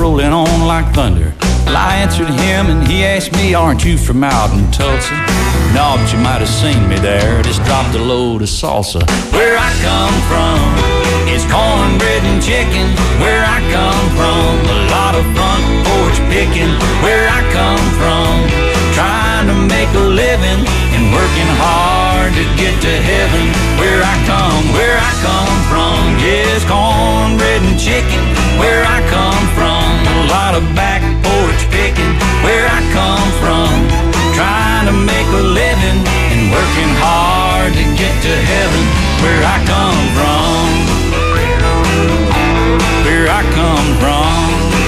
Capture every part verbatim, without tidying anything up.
rolling on like thunder. Well, I answered him and he asked me, aren't you from out in Tulsa? No, but you might have seen me there. Just dropped a load of salsa. Where I come from, it's cornbread and chicken. Where I come from, a lot of front porch picking. Where I come from, trying to make a living and working hard to get to heaven. Where I come, where I come from, yes, cornbread and chicken. Where I come from, a lot of back porch picking. Where I come from, trying to make a living and working hard to get to heaven. Where I come from, where I come from,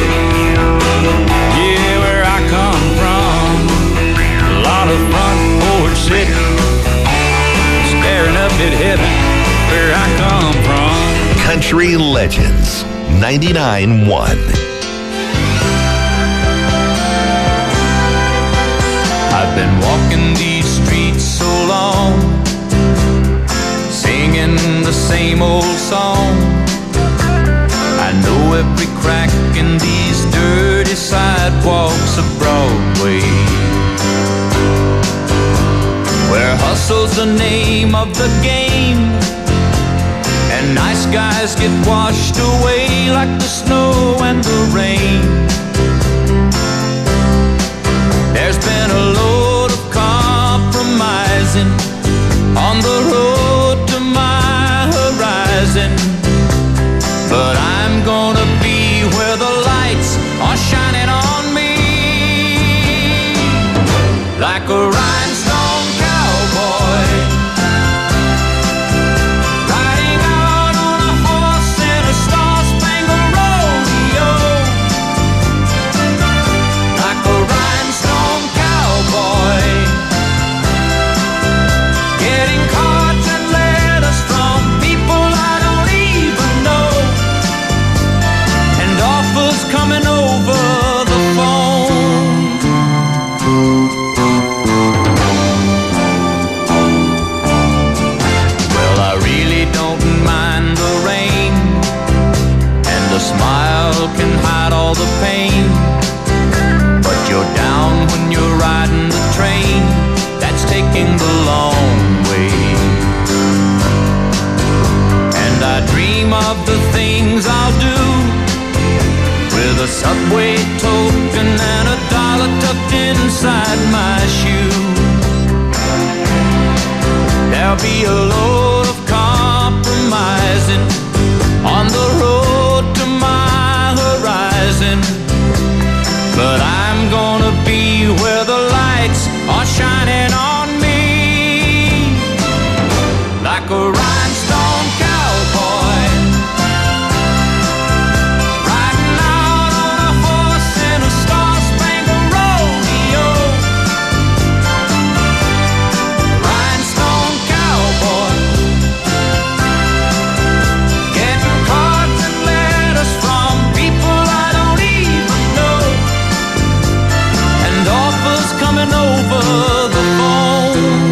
yeah, where I come from, a lot of front porch sitting, staring up at heaven. Where I come from. Country Legends ninety-nine point one. I've been walking these streets so long, singing the same old song. I know every crack in these dirty sidewalks of Broadway, where hustle's the name of the game, and nice guys get washed away like the snow and the rain. There's been a load of compromising on the road to my horizon, but I'm gonna be where the lights are shining on me, like a rhinestone cowboy, riding out on a horse in a star-spangled rodeo, like a rhinestone cowboy, getting cards and letters from people I don't even know, and offers coming over the phone. Well, I really don't mind the rain, and the smile can hide all the pain, but you're down when you're riding the train that's taking the long way. And I dream of the things I'll do with a Subway token and a dollar tucked inside my shoe. There'll be a load of compromising on the road to my horizon, but I'm gonna be where the lights are shining on me, like a rhinestone cowboy, riding out on a horse in a star-spangled rodeo, rhinestone cowboy, getting cards and letters from people I don't even know, and offers coming over the phone.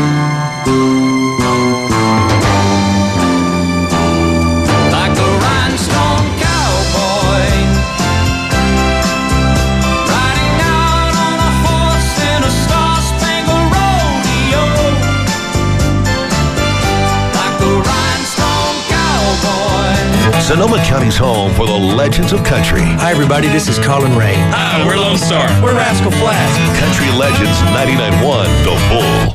Like a rhinestone cowboy, riding out on a horse in a star-spangled rodeo, like a rhinestone cowboy. Sonoma County's home for the legends of country. Hi, everybody. This is Colin Ray. Hi, we're Lone Star. We're Rascal Flatts. Country Legends ninety-nine point one, The Bull.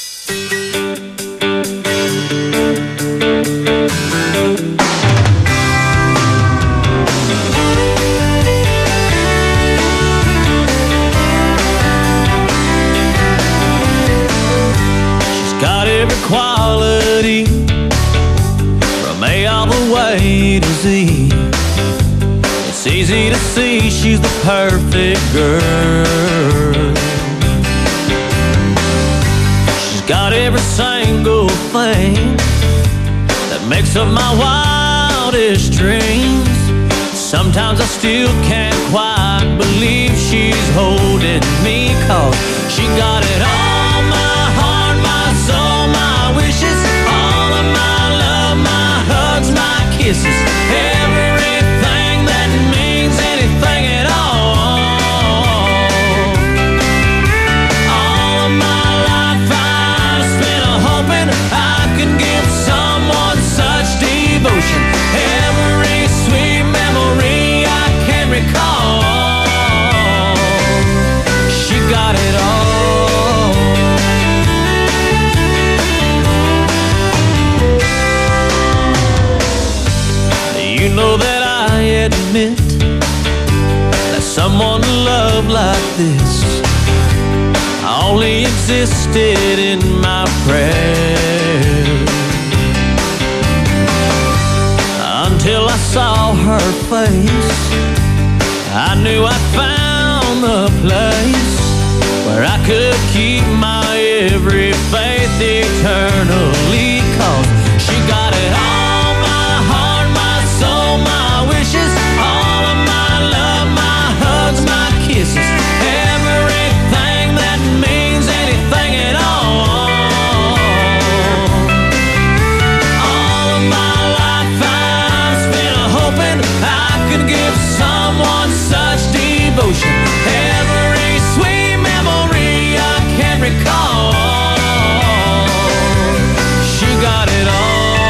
She's got every quality from A all the way to Z. It's easy to see she's the perfect girl. She's got every single thing that makes up my wildest dreams. Sometimes I still can't quite believe she's holding me, 'cause she got it all, my heart, my soul, my wishes, all of my love, my hugs, my kisses, everything that means anything someone to love like this only existed in my prayers. Until I saw her face, I knew I'd found the place where I could keep my every faith eternally. 'Cause she got it all, my heart, my soul, my wishes, all of my love, my hugs, my kisses, everything that means anything at all. All of my life I've spent hoping I could give someone such devotion. Every sweet memory I can recall. She got it all.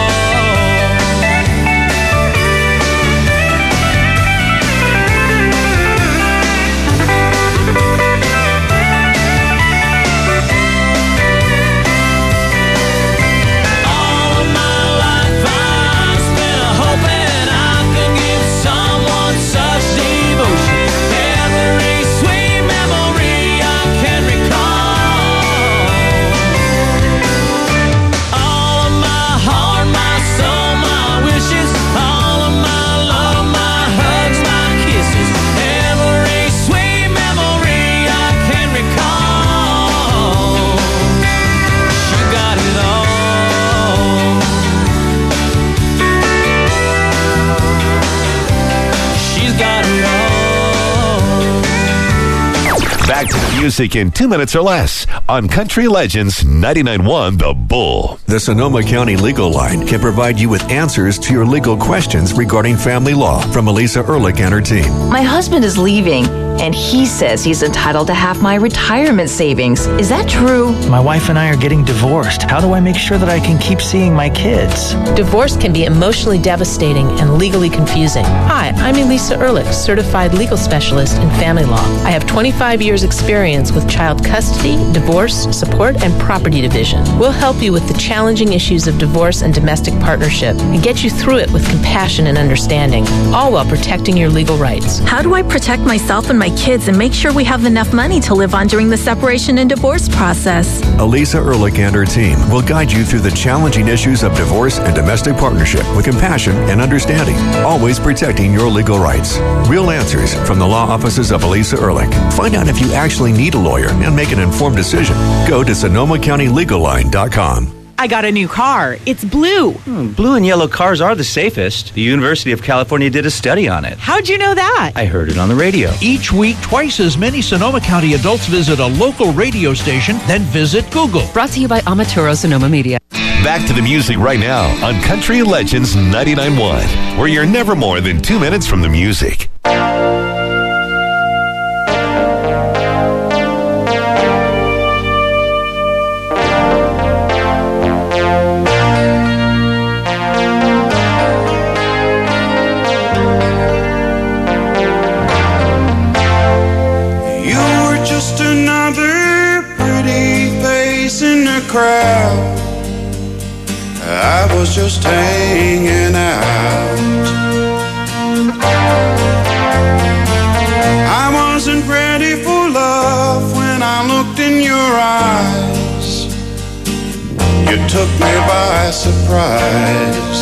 All of my life I've spent hoping I could give someone such devotion. Every sweet memory I can recall. All of my heart, my soul, my wishes, all of my love, my hugs, my kisses, every sweet memory I can recall. She got it all. She's got it all. Back to the music in two minutes or less on Country Legends ninety-nine point one The Bull. The Sonoma County Legal Line can provide you with answers to your legal questions regarding family law from Elisa Ehrlich and her team. My husband is leaving, and he says he's entitled to half my retirement savings. Is that true? My wife and I are getting divorced. How do I make sure that I can keep seeing my kids? Divorce can be emotionally devastating and legally confusing. Hi, I'm Elisa Ehrlich, certified legal specialist in family law. I have twenty-five years experience with child custody, divorce, support, and property division. We'll help you with the challenging issues of divorce and domestic partnership and get you through it with compassion and understanding, all while protecting your legal rights. How do I protect myself and my kids and make sure we have enough money to live on during the separation and divorce process? Elisa Ehrlich and her team will guide you through the challenging issues of divorce and domestic partnership with compassion and understanding, always protecting your legal rights. Real answers from the law offices of Elisa Ehrlich. Find out if you actually need a lawyer and make an informed decision. Go to Sonoma County Legal Line dot com. I got a new car. It's blue. Hmm, blue and yellow cars are the safest. The University of California did a study on it. How'd you know that? I heard it on the radio. Each week, twice as many Sonoma County adults visit a local radio station than visit Google. Brought to you by Amaturo Sonoma Media. Back to the music right now on Country Legends ninety-nine point one, where you're never more than two minutes from the music. Crowd, I was just hanging out. I wasn't ready for love when I looked in your eyes. You took me by surprise.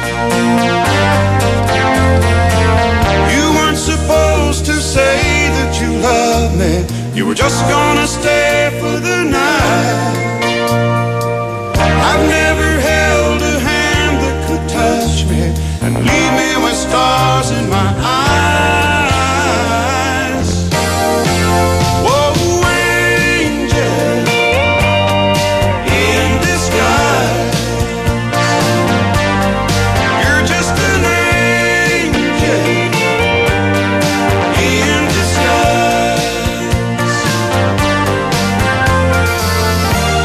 You weren't supposed to say that you loved me. You were just gonna stay for the night. I've never held a hand that could touch me and leave me with stars in my eyes. Whoa, angel in disguise. You're just an angel in disguise.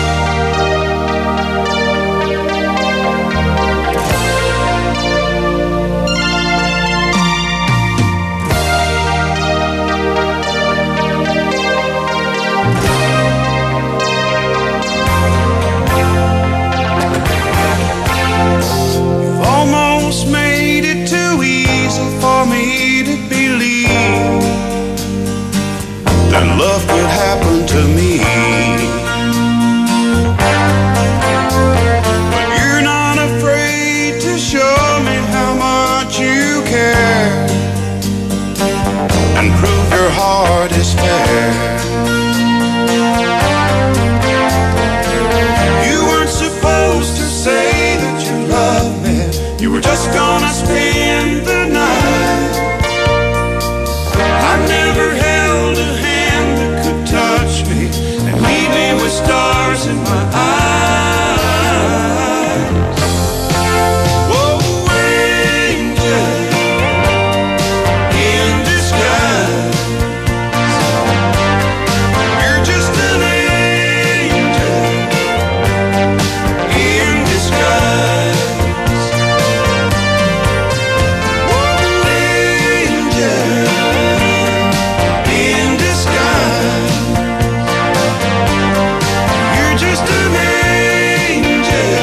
and prove your heart is fair. You weren't supposed to say that you love me. You were just gonna spend the night. I never held a hand that could touch me and leave me with stars in my eyes. Whoa, angel in disguise. You're just an angel in disguise. Whoa, angel in disguise. You're just an angel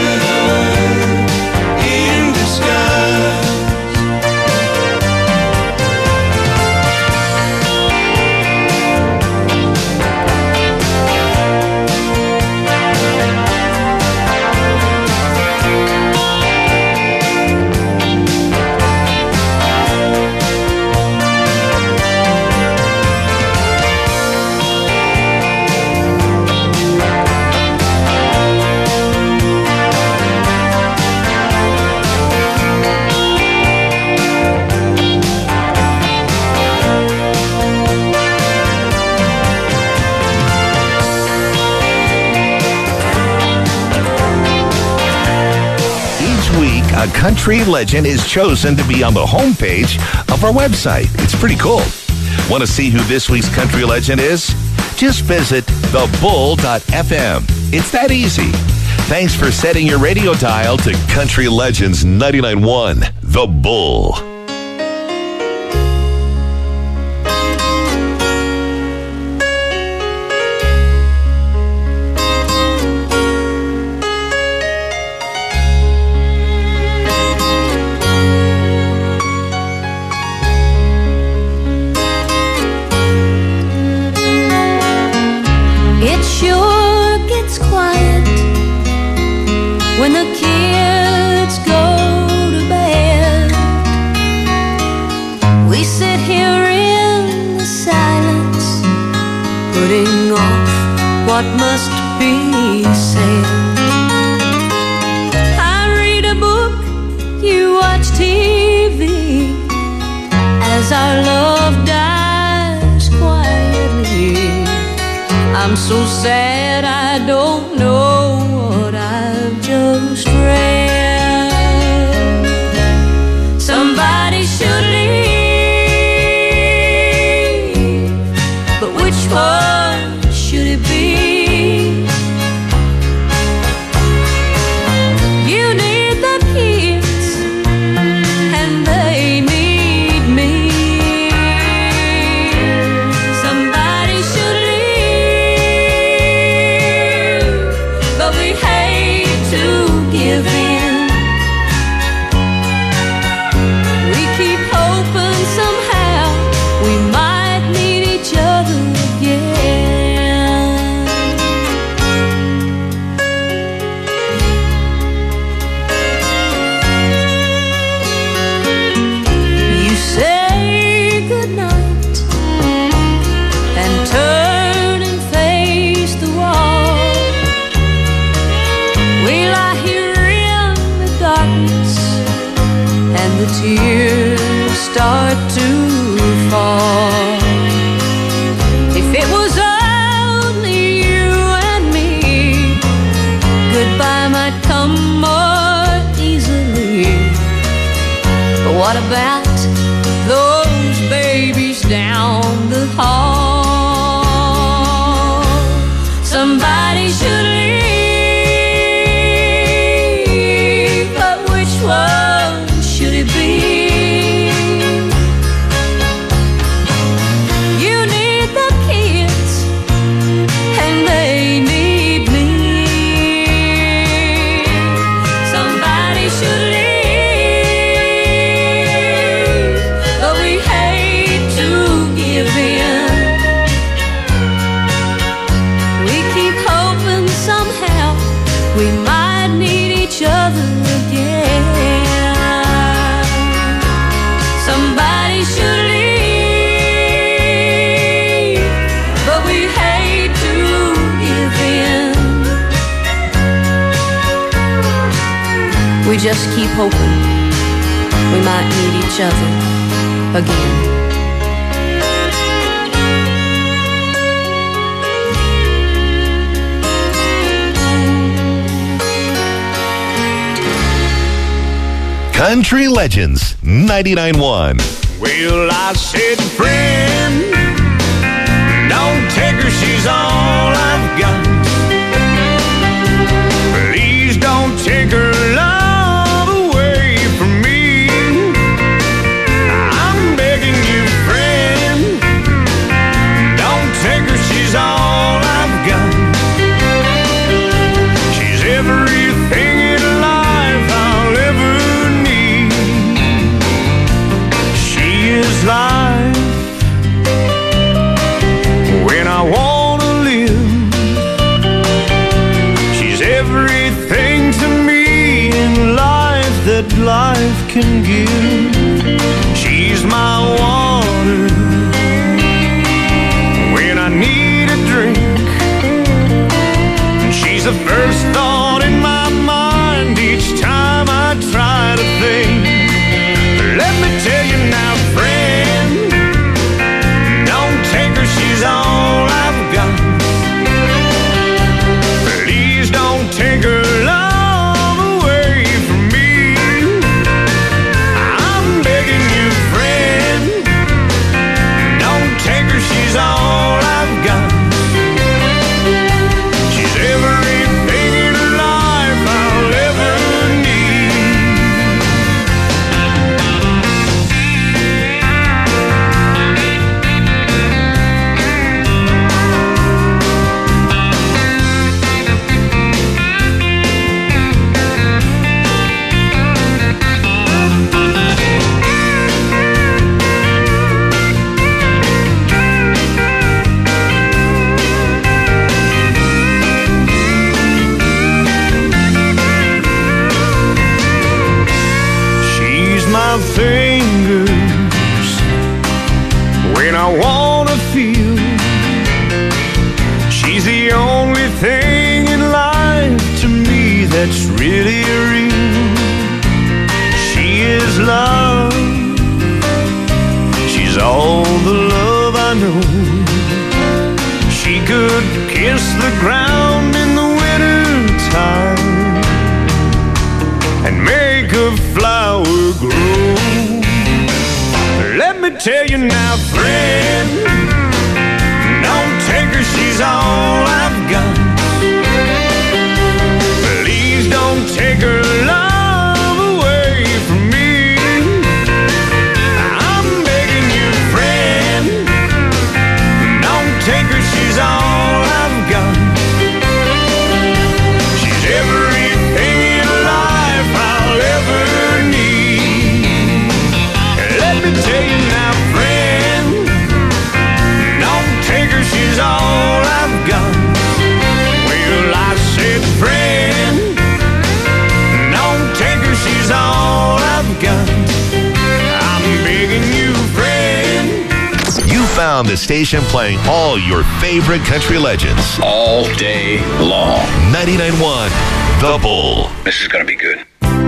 in disguise. Each week, a country legend is chosen to be on the homepage of our website. It's pretty cool. Want to see who this week's country legend is? Just visit the bull dot f m. It's that easy. Thanks for setting your radio dial to Country Legends ninety-nine point one, The Bull. It sure gets quiet when the kids go to bed. We sit here in the silence, putting off what must be said. I read a book, you watch T V, as our love dies quietly. I'm so sad I don't know what I've just read. Somebody should leave, but which one should it be? You need the kids and they need me. Somebody should leave, but we hate to give in. We keep hoping somehow we might meet each other again. You say goodnight and turn and face the wall. We lie here in the darkness and the tears start to fall. If it was only you and me, goodbye might come more easily. But what about those babies down the hall? Somebody should leave, but which one should it be? just keep hoping we might meet each other again. Country Legends ninety-nine point one. Well, I said, friend, don't take her, she's all I've got. Please don't take her love away from me. I'm begging you, friend, don't take her, she's all I've got. She's everything in life I'll ever need. She is life when I wanna live. She's everything to me in life that life can give. She's my water when I need a drink. And she's the first thought in my mind each time I try to think. Let me tell you now, friend, don't take her, she's all I've got. Please don't take her love away from me. I'm begging you, friend, don't take her, she's all I've got. She's everything in life I'll ever need. She's my fingers when I wanna feel. She's the only thing in life to me that's really real. She is love. She's all the love I know. She could kiss the ground in the winter time and make a flower grow. Let me tell you now, friend, don't take her, she's all I've got. Please don't take her love away from me. I'm begging you, friend, don't take her, she's all I've got. She's everything in life I'll ever need. Let me tell you now, friend, don't take her, she's all I've got. Well, I said, friend, don't take her, she's all I've got. I'm begging you, friend. You found the station playing all your favorite country legends all day long. ninety-nine point one, The Bull. This is going to be good.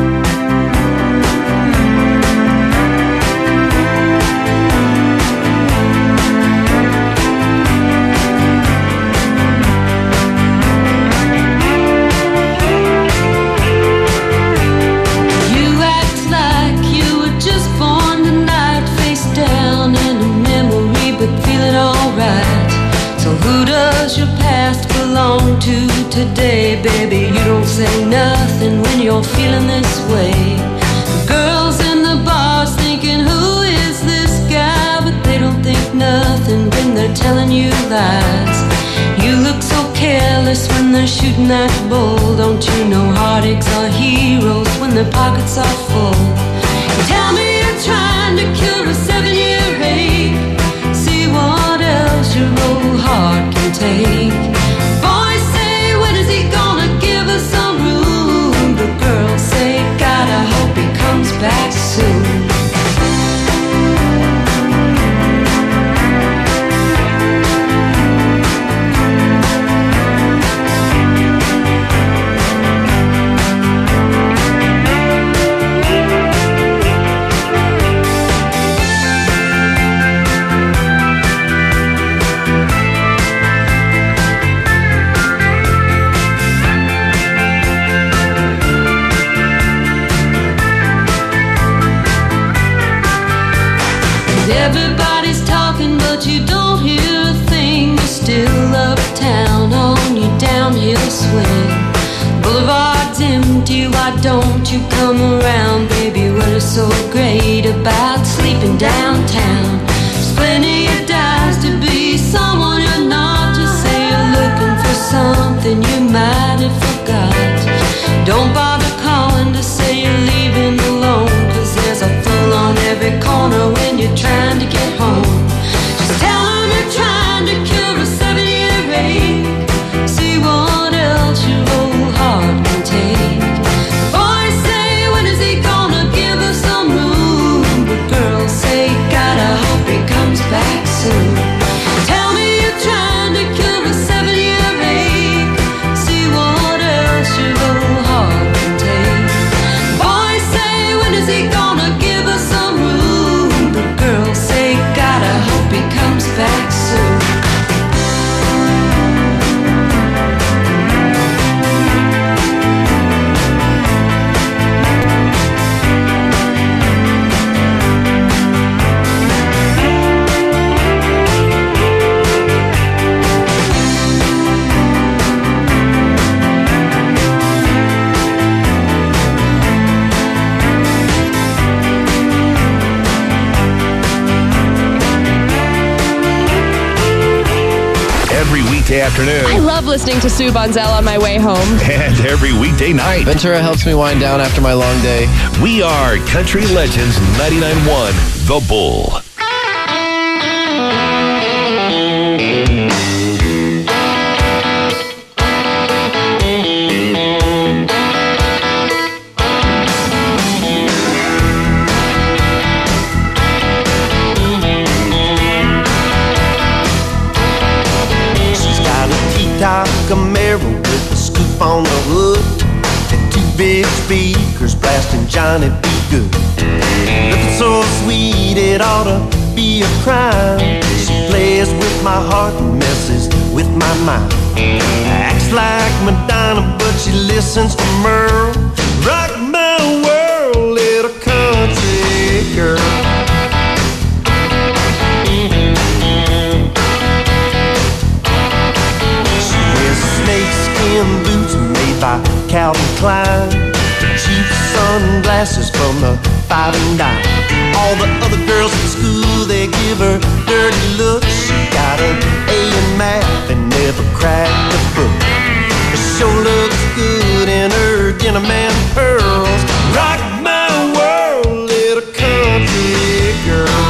You act like you were just born tonight, face down in a memory, but feeling alright. So who does your past belong to today, baby? You don't say nothing when you're feeling this way. The girls in the bars thinking, who is this guy? But they don't think nothing when they're telling you lies. You look so careless when they're shooting that bull. Don't you know heartaches are heroes when their pockets are full? You tell me you're trying to cure a seven-year ache. See what else your old heart can take. Boys say, when is he gonna give us some room? The girls say, God, I hope he comes back soon. every weekday afternoon. I love listening to Sue Bonzel on my way home. And every weekday night. Ventura helps me wind down after my long day. We are Country Legends ninety-nine point one, The Bull. Camaro with a scoop on the hood and two big speakers blasting Johnny B. Good. Looking so sweet it ought to be a crime. She plays with my heart and messes with my mind. Acts like Madonna but she listens to Merle. Rock my world, little country girl. Snakeskin boots made by Calvin Klein, cheap sunglasses from the five and dime. All the other girls at school, they give her dirty looks. She got an A in math and never cracked a book. She sure looks good in her denim and pearls. Rock my world, little country girl.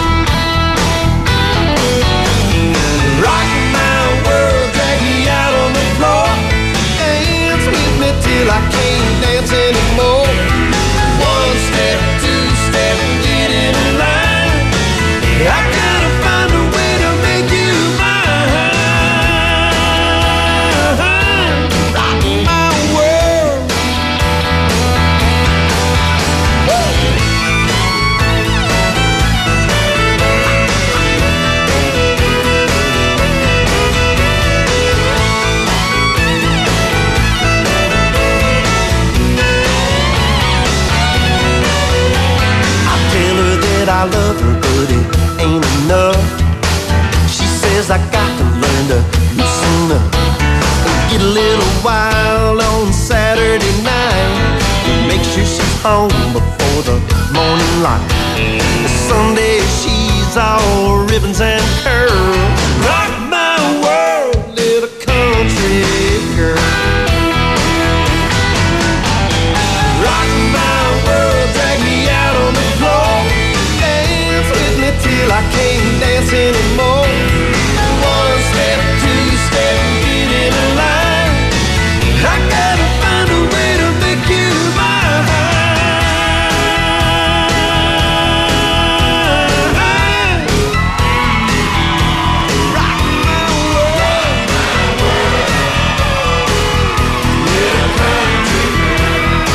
Rock my world, drag me out on the floor. Dance with me till I can't dance anymore. One step, two step, get in line. I gotta find a way to make you mine. Rock my world. I love her, but it ain't enough. She says I got to learn to loosen up and get a little wild on Saturday night. Make sure she's home before the morning light. Sunday she's all ribbons and curls. Rock my world, little country girl. Rock my world, drag me out on the floor. With me till I can't dance anymore. One step, two step, get in a line. I gotta find a way to make you mine. Rock my world, my world. Little country girl.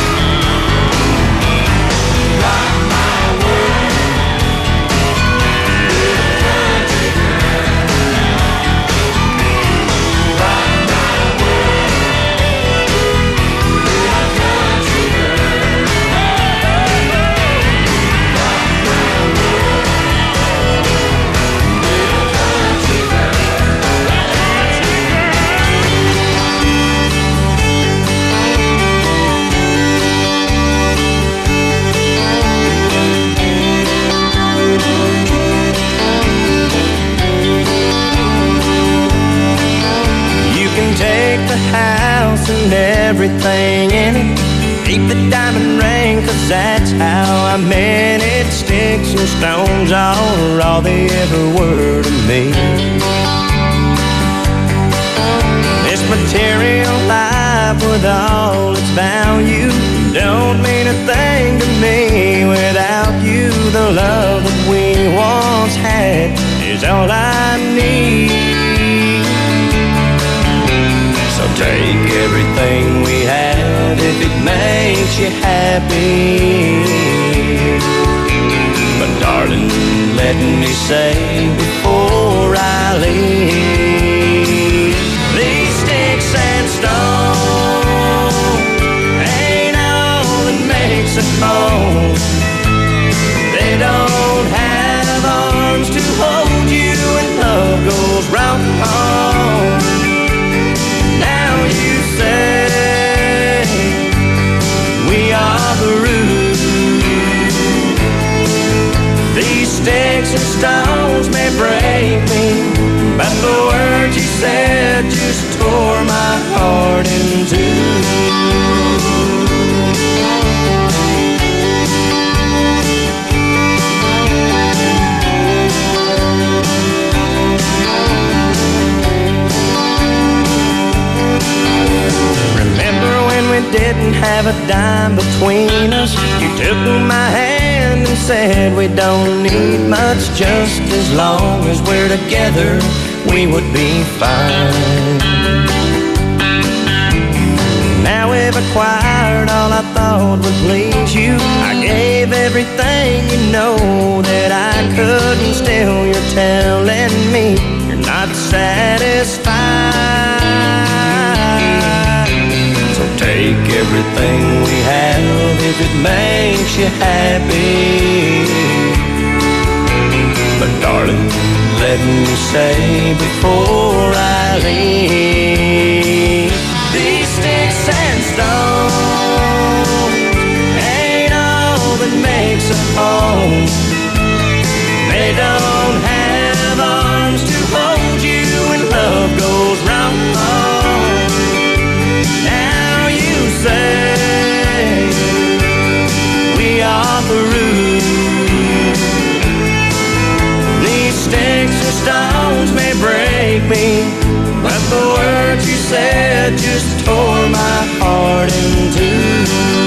Rock my world. And everything in it, keep the diamond ring, cause that's how I meant it. Sticks and stones are all they ever were to me. This material life with all its value don't mean a thing to me without you. The love that we once had is all I need. So take everything we have if it makes you happy. But darling, let me say before I leave, these sticks and stones ain't all that makes us home. They don't have arms to hold you when love goes wrong. You say we are the root. These sticks and stones may break a dime between us. You took my hand and said we don't need much, just as long as we're together, we would be fine. Now we've acquired all I thought would please you. I gave everything, you know that I couldn't. Still you're telling me you're not satisfied. So take everything we have if it makes you happy. But darling, let me say before I leave, these sticks and stones ain't all that makes a home. They don't have arms to hold you when love goes wrong. Now you say we are through. These sticks and stones may break me, but the words you said just tore my heart in two.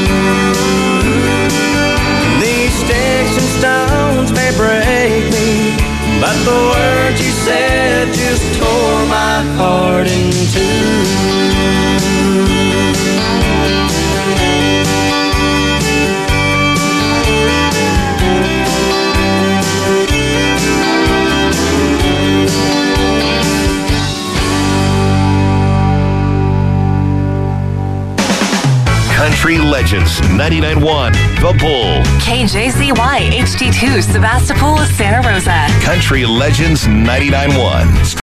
These sticks and stones may break me, but the words you said just tore my heart in two. Country Legends ninety-nine point one, The Bull. K J Z Y H D two, Sebastopol, Santa Rosa. Country Legends ninety-nine point one.